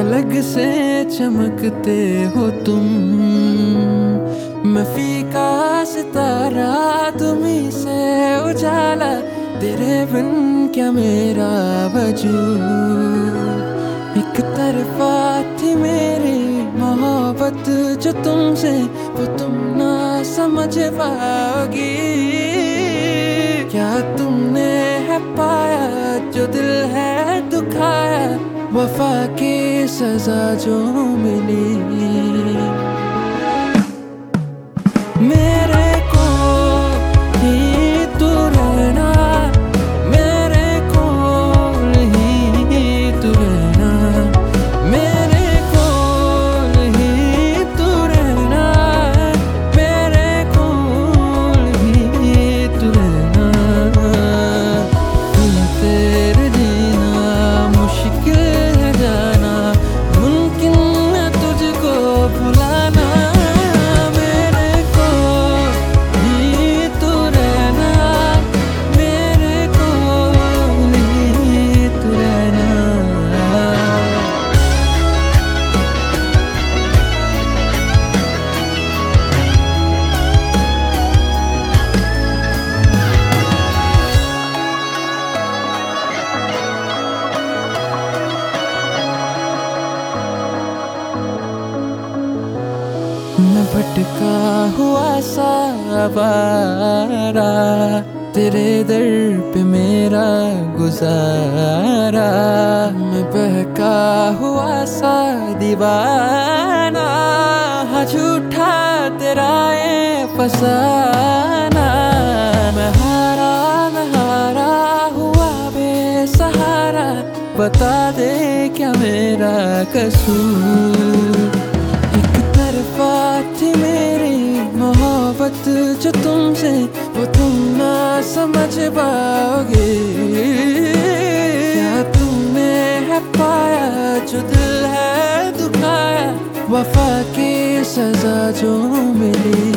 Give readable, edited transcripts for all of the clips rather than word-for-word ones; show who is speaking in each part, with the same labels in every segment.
Speaker 1: अलग से चमकते हो तुम, मैं फीका सितारा तुम्ही से उजाला, तेरे बिन क्या मेरा वजूद। एक तरफा थी मेरी मोहब्बत जो तुमसे, वो तुम ना समझ पाओगी। क्या तुमने है पाया जो दिल है दुखाया, वफा की सजा जो मिली। मेरे को ही तू रहना, मेरे को ही तू रहना, मेरे को ही तू रहना, मेरे को ही तू रहना। बिन तेरे जीना मुश्किल है जाना, मुमकिन है तुझको भुलाना। मैं भटका हुआ सा आवारा, तेरे दर पे मेरा गुजारा। मैं बहका हुआ सा दीवाना, हाँ झूठा तेरा ये फसाना। मैं हारा हुआ बेसहारा, बता दे क्या मेरा कसूर। थी मेरी मोहब्बत जो तुमसे, वो तुम ना समझ पाओगे। क्या तुमने है पाया जो दिल है दुखाया, वफा की सजा जो मिली।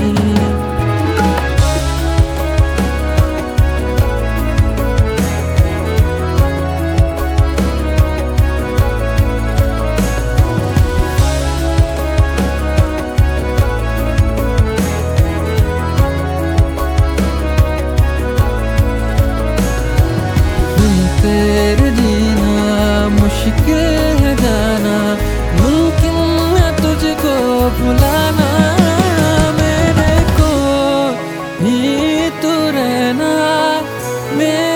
Speaker 1: तेरे जीना मुश्किल है जाना, मुमकिन है तुझको भुलाना। मेरे को ही तू रहना,